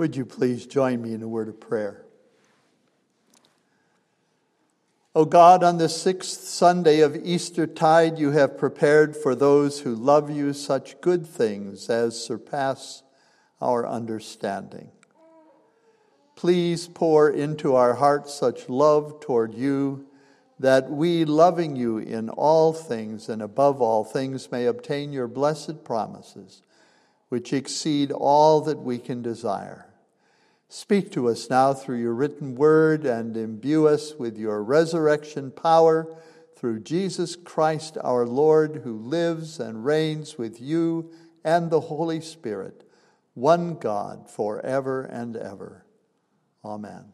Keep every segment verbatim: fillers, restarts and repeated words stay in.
Would you please join me in a word of prayer? O God, on the sixth Sunday of Eastertide, you have prepared for those who love you such good things as surpass our understanding. Please pour into our hearts such love toward you that we, loving you in all things and above all things, may obtain your blessed promises, which exceed all that we can desire. Speak to us now through your written word and imbue us with your resurrection power through Jesus Christ our Lord, who lives and reigns with you and the Holy Spirit, one God, forever and ever. Amen.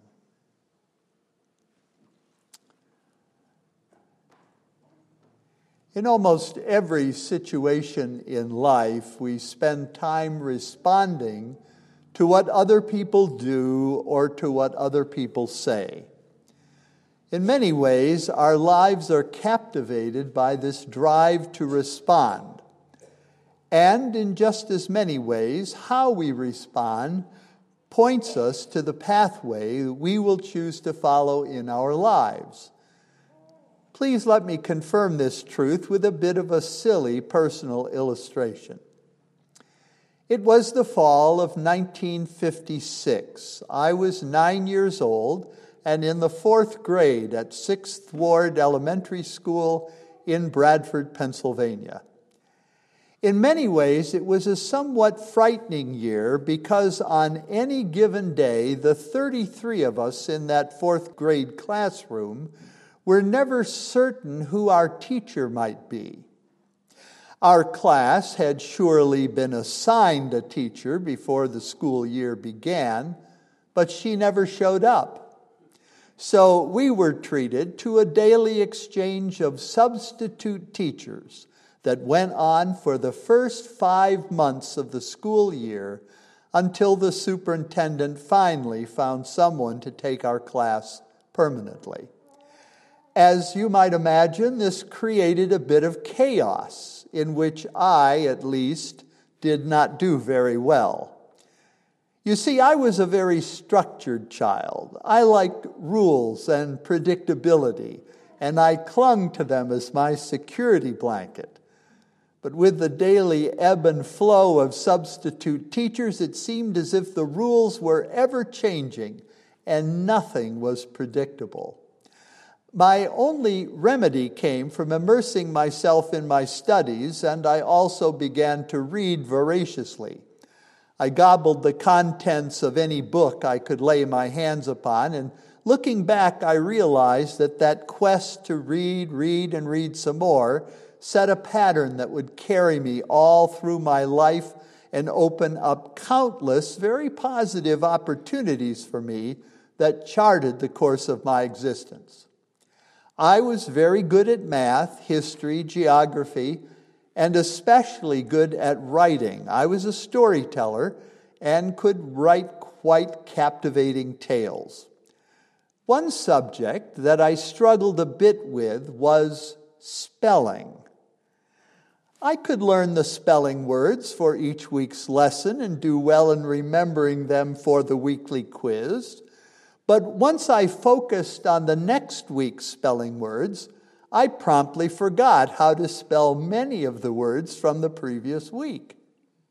In almost every situation in life, we spend time responding to what other people do or to what other people say. In many ways, our lives are captivated by this drive to respond. And in just as many ways, how we respond points us to the pathway we will choose to follow in our lives. Please let me confirm this truth with a bit of a silly personal illustration. It was the fall of nineteen fifty-six. I was nine years old and in the fourth grade at Sixth Ward Elementary School in Bradford, Pennsylvania. In many ways, it was a somewhat frightening year because on any given day, the thirty-three of us in that fourth grade classroom were never certain who our teacher might be. Our class had surely been assigned a teacher before the school year began, but she never showed up. So we were treated to a daily exchange of substitute teachers that went on for the first five months of the school year until the superintendent finally found someone to take our class permanently. As you might imagine, this created a bit of chaos, in which I, at least, did not do very well. You see, I was a very structured child. I liked rules and predictability, and I clung to them as my security blanket. But with the daily ebb and flow of substitute teachers, it seemed as if the rules were ever changing and nothing was predictable. My only remedy came from immersing myself in my studies, and I also began to read voraciously. I gobbled the contents of any book I could lay my hands upon, and looking back, I realized that that quest to read, read, and read some more set a pattern that would carry me all through my life and open up countless very positive opportunities for me that charted the course of my existence. I was very good at math, history, geography, and especially good at writing. I was a storyteller and could write quite captivating tales. One subject that I struggled a bit with was spelling. I could learn the spelling words for each week's lesson and do well in remembering them for the weekly quiz. But once I focused on the next week's spelling words, I promptly forgot how to spell many of the words from the previous week.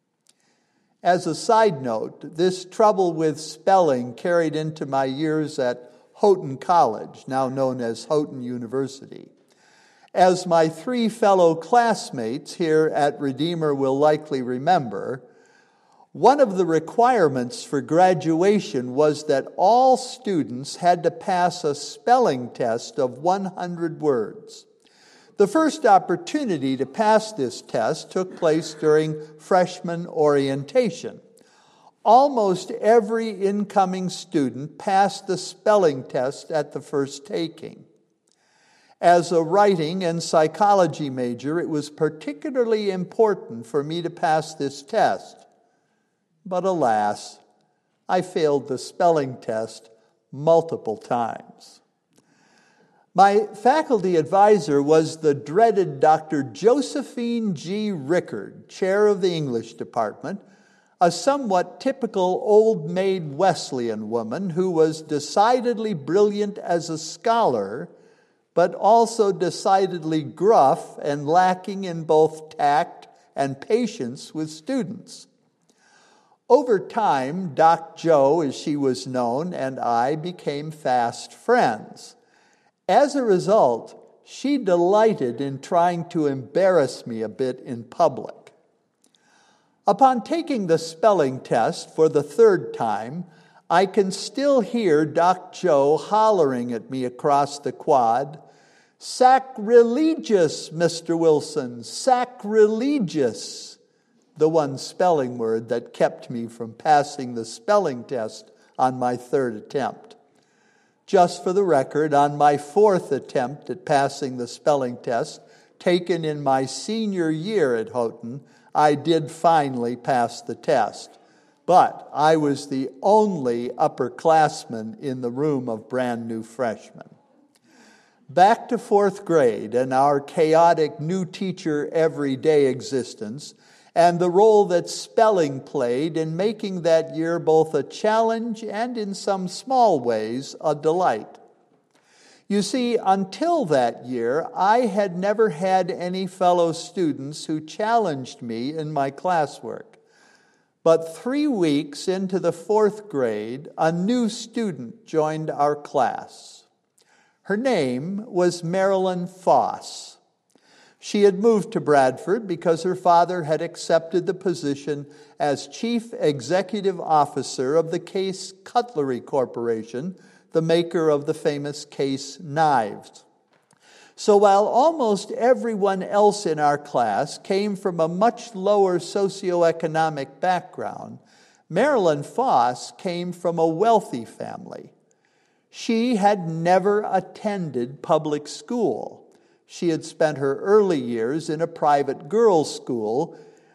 As a side note, this trouble with spelling carried into my years at Houghton College, now known as Houghton University. As my three fellow classmates here at Redeemer will likely remember, one of the requirements for graduation was that all students had to pass a spelling test of one hundred words. The first opportunity to pass this test took place during freshman orientation. Almost every incoming student passed the spelling test at the first taking. As a writing and psychology major, it was particularly important for me to pass this test. But alas, I failed the spelling test multiple times. My faculty advisor was the dreaded Doctor Josephine G. Rickard, chair of the English department, a somewhat typical old maid Wesleyan woman who was decidedly brilliant as a scholar, but also decidedly gruff and lacking in both tact and patience with students. Over time, Doc Jo, as she was known, and I became fast friends. As a result, she delighted in trying to embarrass me a bit in public. Upon taking the spelling test for the third time, I can still hear Doc Jo hollering at me across the quad, "Sacrilegious, Mister Wilson, sacrilegious," the one spelling word that kept me from passing the spelling test on my third attempt. Just for the record, on my fourth attempt at passing the spelling test, taken in my senior year at Houghton, I did finally pass the test. But I was the only upperclassman in the room of brand new freshmen. Back to fourth grade and our chaotic new teacher everyday existence, and the role that spelling played in making that year both a challenge and, in some small ways, a delight. You see, until that year, I had never had any fellow students who challenged me in my classwork. But three weeks into the fourth grade, a new student joined our class. Her name was Marilyn Foss. She had moved to Bradford because her father had accepted the position as Chief Executive Officer of the Case Cutlery Corporation, the maker of the famous Case knives. So while almost everyone else in our class came from a much lower socioeconomic background, Marilyn Foss came from a wealthy family. She had never attended public school. She had spent her early years in a private girls' school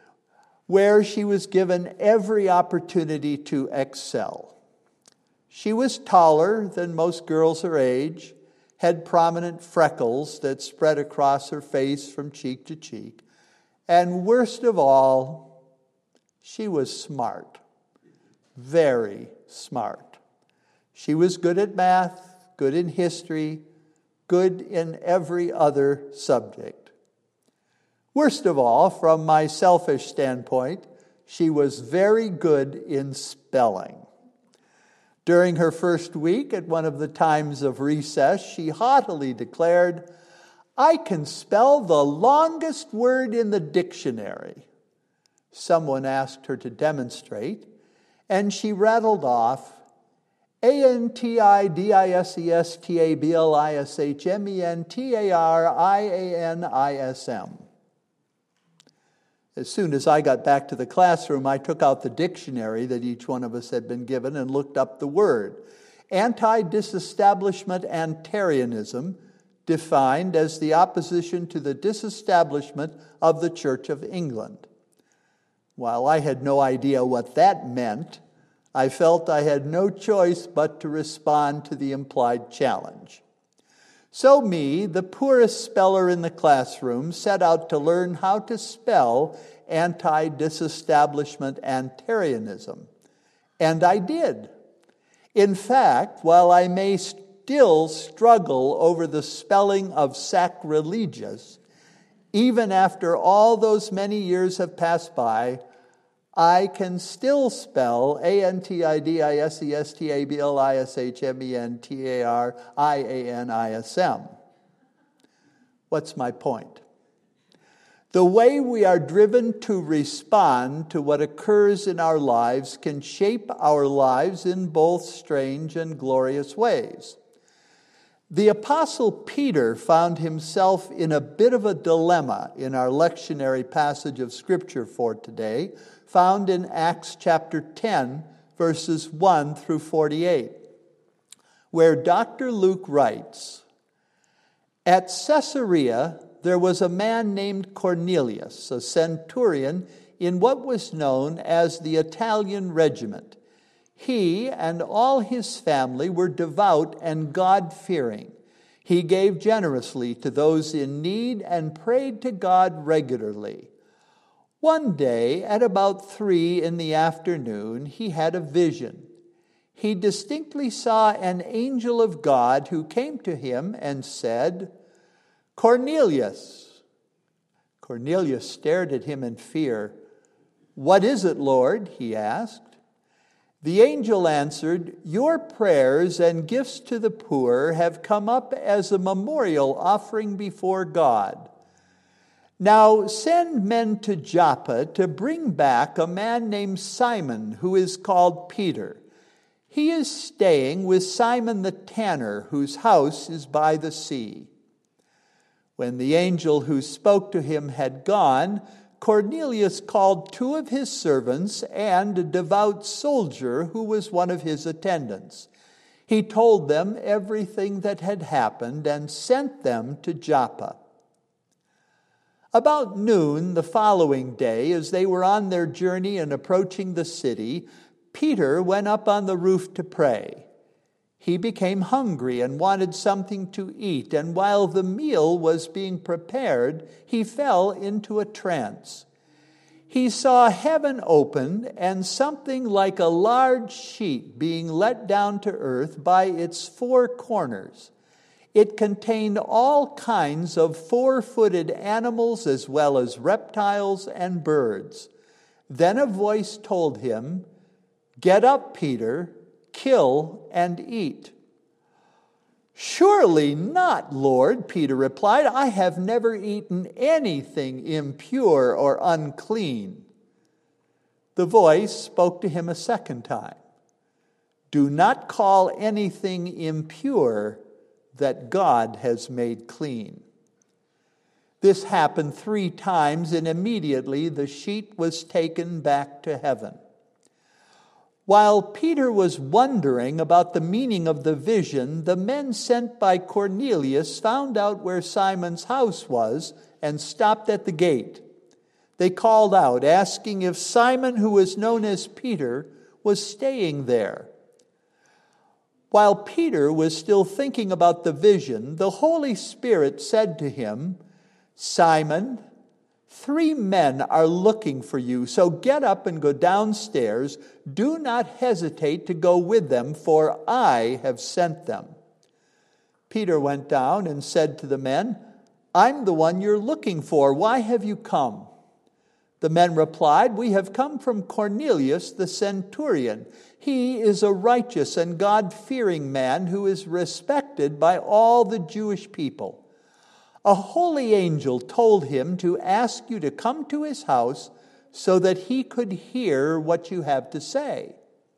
where she was given every opportunity to excel. She was taller than most girls her age, had prominent freckles that spread across her face from cheek to cheek, and worst of all, she was smart, very smart. She was good at math, good in history, good in every other subject. Worst of all, from my selfish standpoint, she was very good in spelling. During her first week, at one of the times of recess, she haughtily declared, "I can spell the longest word in the dictionary." Someone asked her to demonstrate, and she rattled off, A N T I D I S E S T A B L I S H M E N T A R I A N I S M. As soon as I got back to the classroom, I took out the dictionary that each one of us had been given and looked up the word. Anti-disestablishmentarianism, defined as the opposition to the disestablishment of the Church of England. While I had no idea what that meant, I felt I had no choice but to respond to the implied challenge. So me, the poorest speller in the classroom, set out to learn how to spell anti-disestablishmentarianism. And I did. In fact, while I may still struggle over the spelling of sacrilegious, even after all those many years have passed by, I can still spell A N T I D I S E S T A B L I S H M E N T A R I A N I S M. What's my point? The way we are driven to respond to what occurs in our lives can shape our lives in both strange and glorious ways. The Apostle Peter found himself in a bit of a dilemma in our lectionary passage of Scripture for today, found in Acts chapter ten, verses one through forty-eight, where Doctor Luke writes, "At Caesarea there was a man named Cornelius, a centurion in what was known as the Italian regiment. He and all his family were devout and God-fearing. He gave generously to those in need and prayed to God regularly. One day, at about three in the afternoon, he had a vision. He distinctly saw an angel of God who came to him and said, "Cornelius." Cornelius stared at him in fear. "What is it, Lord?" he asked. The angel answered, "Your prayers and gifts to the poor have come up as a memorial offering before God. Now send men to Joppa to bring back a man named Simon, who is called Peter. He is staying with Simon the tanner, whose house is by the sea." When the angel who spoke to him had gone, Cornelius called two of his servants and a devout soldier who was one of his attendants. He told them everything that had happened and sent them to Joppa. About noon the following day, as they were on their journey and approaching the city, Peter went up on the roof to pray. He became hungry and wanted something to eat, and while the meal was being prepared, he fell into a trance. He saw heaven opened and something like a large sheet being let down to earth by its four corners. It contained all kinds of four-footed animals as well as reptiles and birds. Then a voice told him, "Get up, Peter, kill and eat." "Surely not, Lord," Peter replied. "I have never eaten anything impure or unclean." The voice spoke to him a second time. "Do not call anything impure that God has made clean." This happened three times, and immediately the sheet was taken back to heaven. While Peter was wondering about the meaning of the vision, the men sent by Cornelius found out where Simon's house was and stopped at the gate. They called out, asking if Simon, who was known as Peter, was staying there. While Peter was still thinking about the vision, the Holy Spirit said to him, "Simon, three men are looking for you, so get up and go downstairs. Do not hesitate to go with them, for I have sent them." Peter went down and said to the men, "I'm the one you're looking for. Why have you come?" The men replied, "We have come from Cornelius the centurion. He is a righteous and God-fearing man who is respected by all the Jewish people. A holy angel told him to ask you to come to his house so that he could hear what you have to say."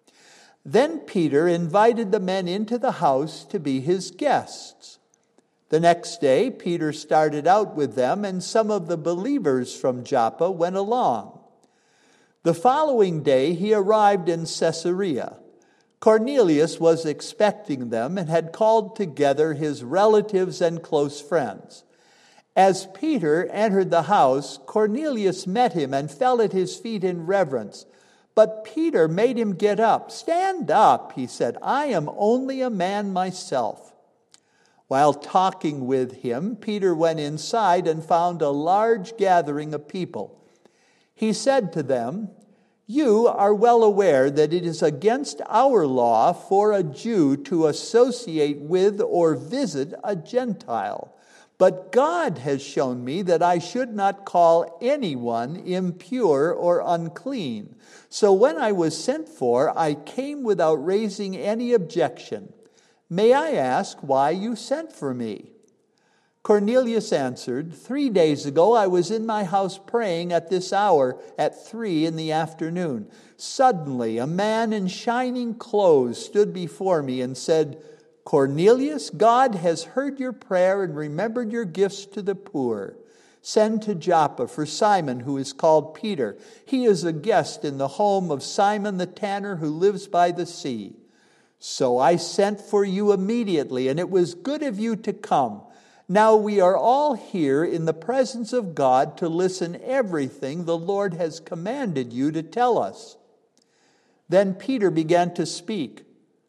Then Peter invited the men into the house to be his guests. The next day, Peter started out with them, and some of the believers from Joppa went along. The following day, he arrived in Caesarea. Cornelius was expecting them and had called together his relatives and close friends. As Peter entered the house, Cornelius met him and fell at his feet in reverence. But Peter made him get up. "Stand up," he said. "I am only a man myself." While talking with him, Peter went inside and found a large gathering of people. He said to them, "You are well aware that it is against our law for a Jew to associate with or visit a Gentile. But God has shown me that I should not call anyone impure or unclean. So when I was sent for, I came without raising any objection. May I ask why you sent for me?" Cornelius answered, "Three days ago I was in my house praying at this hour at three in the afternoon. Suddenly a man in shining clothes stood before me and said, 'Cornelius, God has heard your prayer and remembered your gifts to the poor. Send to Joppa for Simon, who is called Peter. He is a guest in the home of Simon the tanner, who lives by the sea.' So I sent for you immediately, and it was good of you to come. Now we are all here in the presence of God to listen everything the Lord has commanded you to tell us." Then Peter began to speak.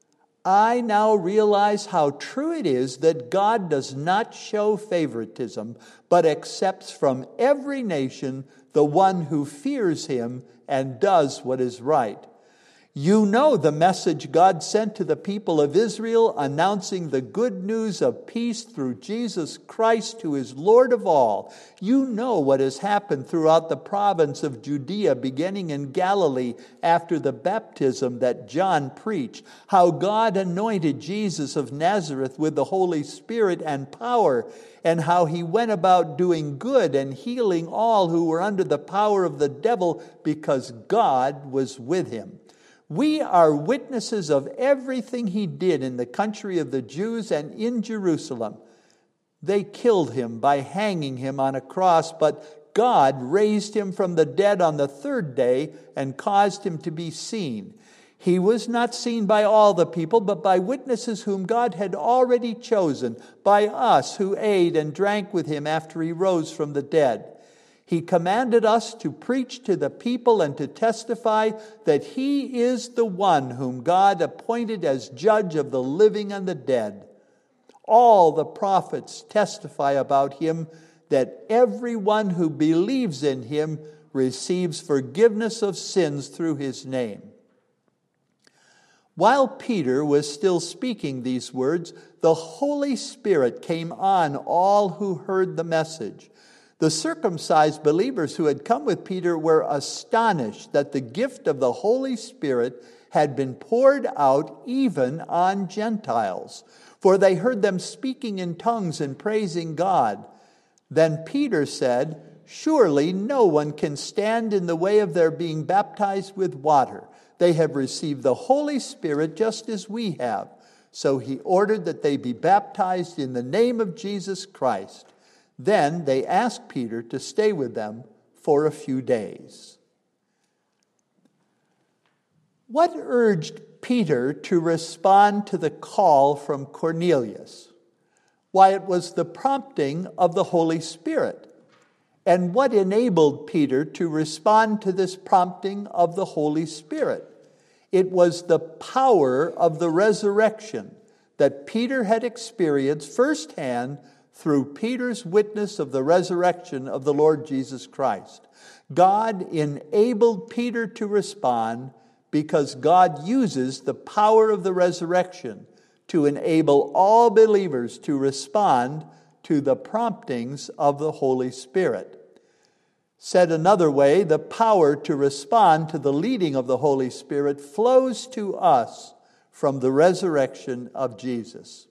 I now realize how true it is that God does not show favoritism, but accepts from every nation the one who fears him and does what is right. You know the message God sent to the people of Israel, announcing the good news of peace through Jesus Christ, who is Lord of all. You know what has happened throughout the province of Judea, beginning in Galilee after the baptism that John preached, how God anointed Jesus of Nazareth with the Holy Spirit and power, and how he went about doing good and healing all who were under the power of the devil, because God was with him. We are witnesses of everything he did in the country of the Jews and in Jerusalem. They killed him by hanging him on a cross, but God raised him from the dead on the third day and caused him to be seen. He was not seen by all the people, but by witnesses whom God had already chosen, by us who ate and drank with him after he rose from the dead. He commanded us to preach to the people and to testify that he is the one whom God appointed as judge of the living and the dead. All the prophets testify about him, that everyone who believes in him receives forgiveness of sins through his name. While Peter was still speaking these words, the Holy Spirit came on all who heard the message. The circumcised believers who had come with Peter were astonished that the gift of the Holy Spirit had been poured out even on Gentiles, for they heard them speaking in tongues and praising God. Then Peter said, "Surely no one can stand in the way of their being baptized with water. They have received the Holy Spirit just as we have." So he ordered that they be baptized in the name of Jesus Christ. Then they asked Peter to stay with them for a few days. What urged Peter to respond to the call from Cornelius? Why, it was the prompting of the Holy Spirit. And what enabled Peter to respond to this prompting of the Holy Spirit? It was the power of the resurrection that Peter had experienced firsthand through Peter's witness of the resurrection of the Lord Jesus Christ. God enabled Peter to respond because God uses the power of the resurrection to enable all believers to respond to the promptings of the Holy Spirit. Said another way, the power to respond to the leading of the Holy Spirit flows to us from the resurrection of Jesus.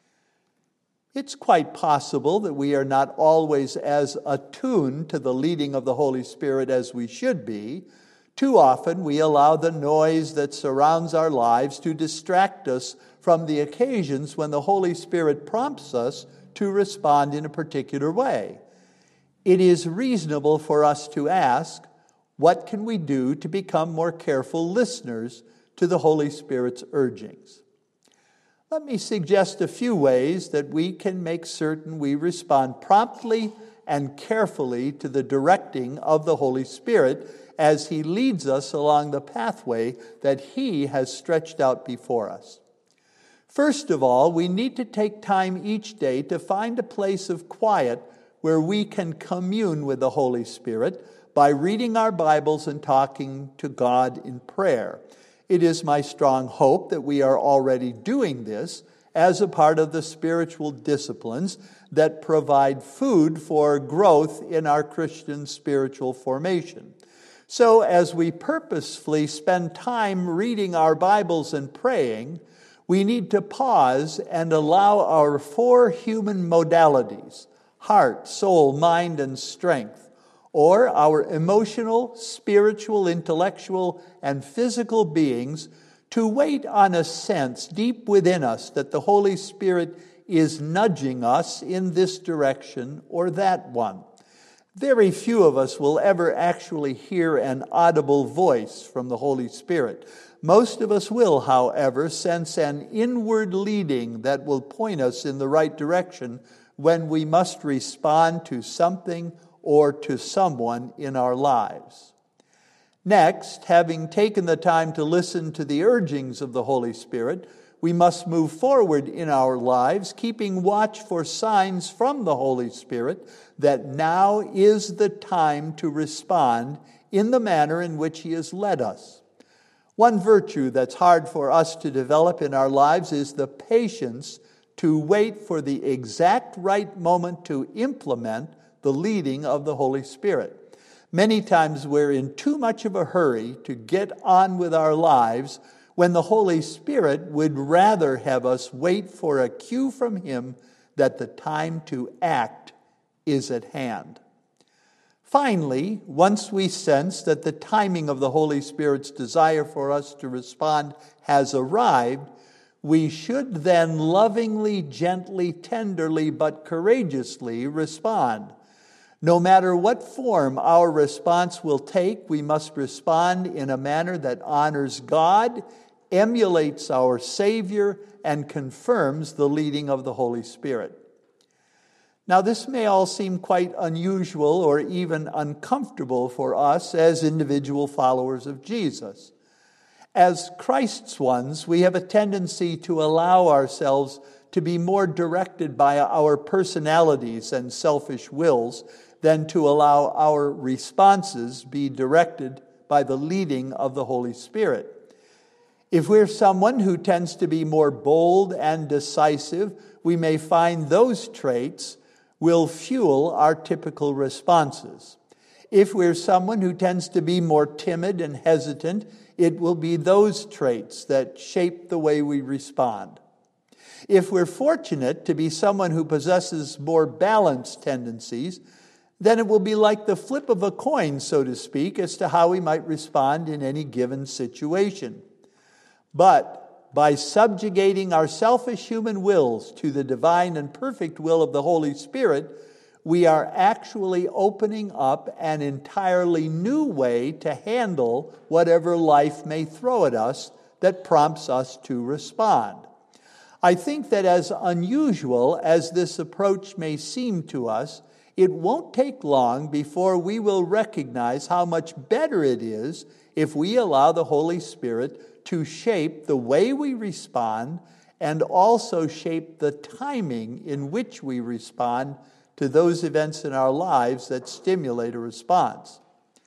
It's quite possible that we are not always as attuned to the leading of the Holy Spirit as we should be. Too often we allow the noise that surrounds our lives to distract us from the occasions when the Holy Spirit prompts us to respond in a particular way. It is reasonable for us to ask, what can we do to become more careful listeners to the Holy Spirit's urgings? Let me suggest a few ways that we can make certain we respond promptly and carefully to the directing of the Holy Spirit as he leads us along the pathway that he has stretched out before us. First of all, we need to take time each day to find a place of quiet where we can commune with the Holy Spirit by reading our Bibles and talking to God in prayer. It is my strong hope that we are already doing this as a part of the spiritual disciplines that provide food for growth in our Christian spiritual formation. So as we purposefully spend time reading our Bibles and praying, we need to pause and allow our four human modalities, heart, soul, mind, and strength, or our emotional, spiritual, intellectual, and physical beings, to wait on a sense deep within us that the Holy Spirit is nudging us in this direction or that one. Very few of us will ever actually hear an audible voice from the Holy Spirit. Most of us will, however, sense an inward leading that will point us in the right direction when we must respond to something or to someone in our lives. Next, having taken the time to listen to the urgings of the Holy Spirit, we must move forward in our lives, keeping watch for signs from the Holy Spirit that now is the time to respond in the manner in which He has led us. One virtue that's hard for us to develop in our lives is the patience to wait for the exact right moment to implement the leading of the Holy Spirit. Many times we're in too much of a hurry to get on with our lives when the Holy Spirit would rather have us wait for a cue from Him that the time to act is at hand. Finally, once we sense that the timing of the Holy Spirit's desire for us to respond has arrived, we should then lovingly, gently, tenderly, but courageously respond. No matter what form our response will take, we must respond in a manner that honors God, emulates our Savior, and confirms the leading of the Holy Spirit. Now, this may all seem quite unusual or even uncomfortable for us as individual followers of Jesus. As Christ's ones, we have a tendency to allow ourselves to be more directed by our personalities and selfish wills than to allow our responses be directed by the leading of the Holy Spirit. If we're someone who tends to be more bold and decisive, we may find those traits will fuel our typical responses. If we're someone who tends to be more timid and hesitant, it will be those traits that shape the way we respond. If we're fortunate to be someone who possesses more balanced tendencies, then it will be like the flip of a coin, so to speak, as to how we might respond in any given situation. But by subjugating our selfish human wills to the divine and perfect will of the Holy Spirit, we are actually opening up an entirely new way to handle whatever life may throw at us that prompts us to respond. I think that as unusual as this approach may seem to us, it won't take long before we will recognize how much better it is if we allow the Holy Spirit to shape the way we respond and also shape the timing in which we respond to those events in our lives that stimulate a response.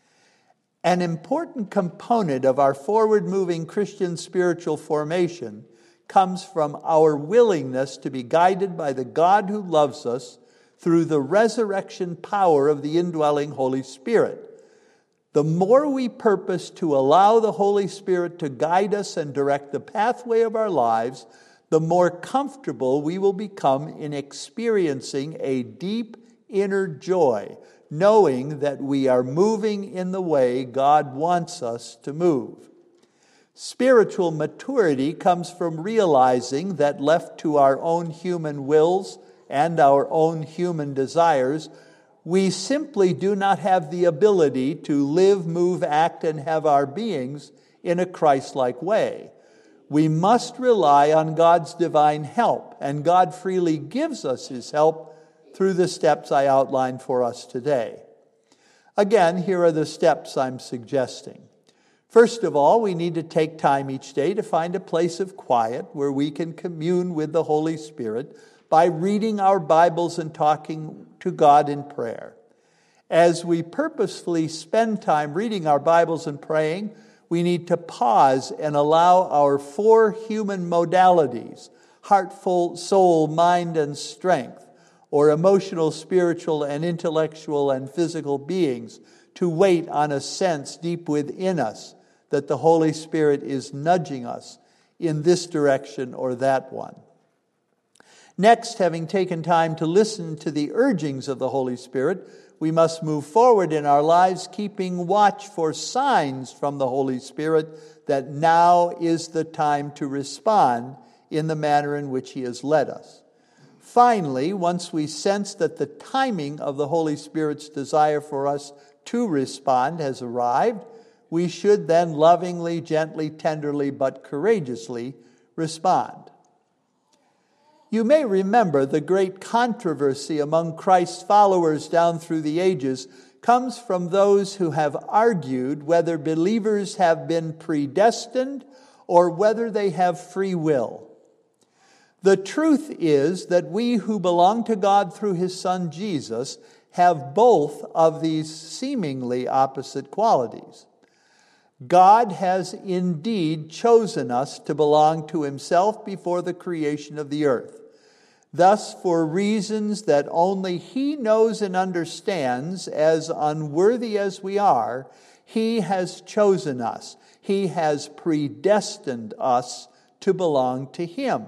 An important component of our forward-moving Christian spiritual formation comes from our willingness to be guided by the God who loves us through the resurrection power of the indwelling Holy Spirit. The more we purpose to allow the Holy Spirit to guide us and direct the pathway of our lives, the more comfortable we will become in experiencing a deep inner joy, knowing that we are moving in the way God wants us to move. Spiritual maturity comes from realizing that left to our own human wills and our own human desires, we simply do not have the ability to live, move, act, and have our beings in a Christ-like way. We must rely on God's divine help, and God freely gives us His help through the steps I outlined for us today. Again, here are the steps I'm suggesting. First of all, we need to take time each day to find a place of quiet where we can commune with the Holy Spirit by reading our Bibles and talking to God in prayer. As we purposefully spend time reading our Bibles and praying, we need to pause and allow our four human modalities, heart, soul, mind, and strength, or emotional, spiritual, and intellectual and physical beings, to wait on a sense deep within us that the Holy Spirit is nudging us in this direction or that one. Next, having taken time to listen to the urgings of the Holy Spirit, we must move forward in our lives, keeping watch for signs from the Holy Spirit that now is the time to respond in the manner in which He has led us. Finally, once we sense that the timing of the Holy Spirit's desire for us to respond has arrived, we should then lovingly, gently, tenderly, but courageously respond. You may remember the great controversy among Christ's followers down through the ages comes from those who have argued whether believers have been predestined or whether they have free will. The truth is that we who belong to God through His Son Jesus have both of these seemingly opposite qualities. God has indeed chosen us to belong to Himself before the creation of the earth. Thus, for reasons that only He knows and understands, as unworthy as we are, He has chosen us. He has predestined us to belong to Him.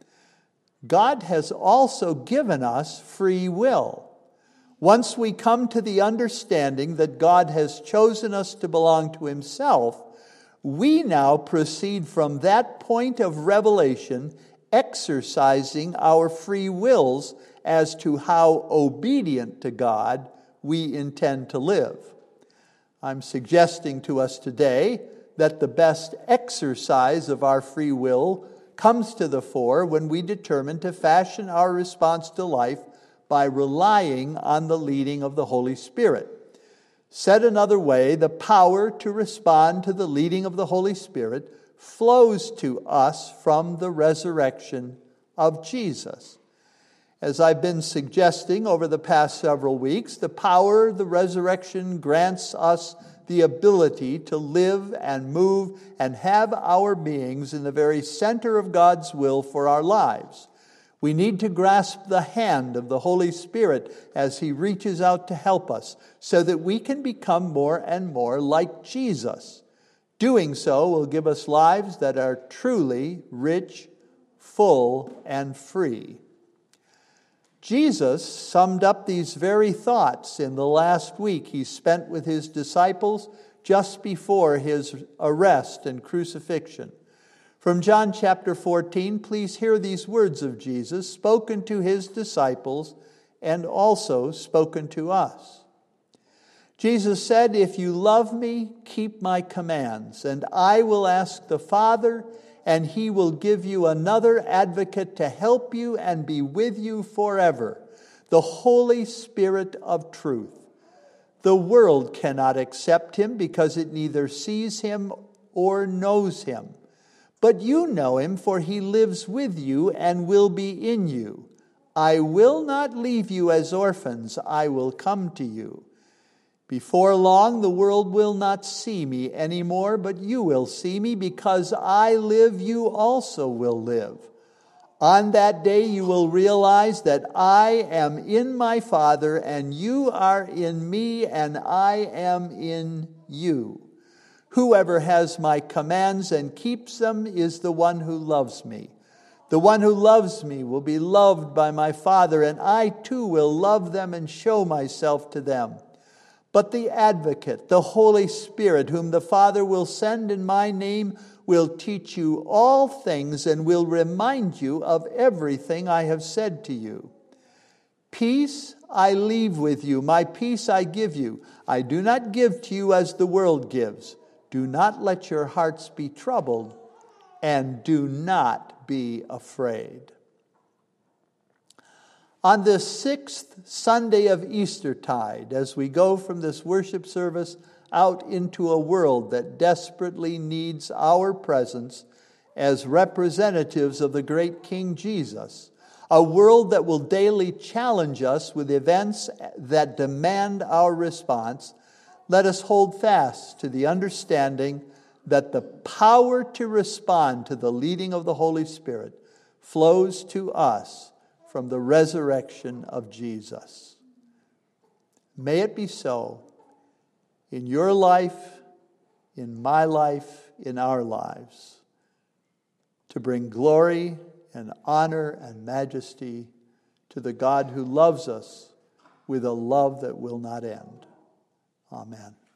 God has also given us free will. Once we come to the understanding that God has chosen us to belong to Himself, we now proceed from that point of revelation, exercising our free wills as to how obedient to God we intend to live. I'm suggesting to us today that the best exercise of our free will comes to the fore when we determine to fashion our response to life by relying on the leading of the Holy Spirit. Said another way, the power to respond to the leading of the Holy Spirit flows to us from the resurrection of Jesus. As I've been suggesting over the past several weeks, the power of the resurrection grants us the ability to live and move and have our beings in the very center of God's will for our lives. We need to grasp the hand of the Holy Spirit as He reaches out to help us so that we can become more and more like Jesus. Doing so will give us lives that are truly rich, full, and free. Jesus summed up these very thoughts in the last week He spent with His disciples just before His arrest and crucifixion. From John chapter fourteen, please hear these words of Jesus spoken to His disciples and also spoken to us. Jesus said, "If you love me, keep my commands, and I will ask the Father, and He will give you another advocate to help you and be with you forever, the Holy Spirit of truth. The world cannot accept Him because it neither sees Him or knows Him. But you know Him, for He lives with you and will be in you. I will not leave you as orphans. I will come to you. Before long, the world will not see me anymore, but you will see me. Because I live, you also will live. On that day, you will realize that I am in my Father, and you are in me, and I am in you. Whoever has my commands and keeps them is the one who loves me. The one who loves me will be loved by my Father, and I too will love them and show myself to them. But the Advocate, the Holy Spirit, whom the Father will send in my name, will teach you all things and will remind you of everything I have said to you. Peace I leave with you, my peace I give you. I do not give to you as the world gives. Do not let your hearts be troubled, and do not be afraid." On this sixth Sunday of Eastertide, as we go from this worship service out into a world that desperately needs our presence as representatives of the great King Jesus, a world that will daily challenge us with events that demand our response, let us hold fast to the understanding that the power to respond to the leading of the Holy Spirit flows to us from the resurrection of Jesus. May it be so in your life, in my life, in our lives, to bring glory and honor and majesty to the God who loves us with a love that will not end. Amen.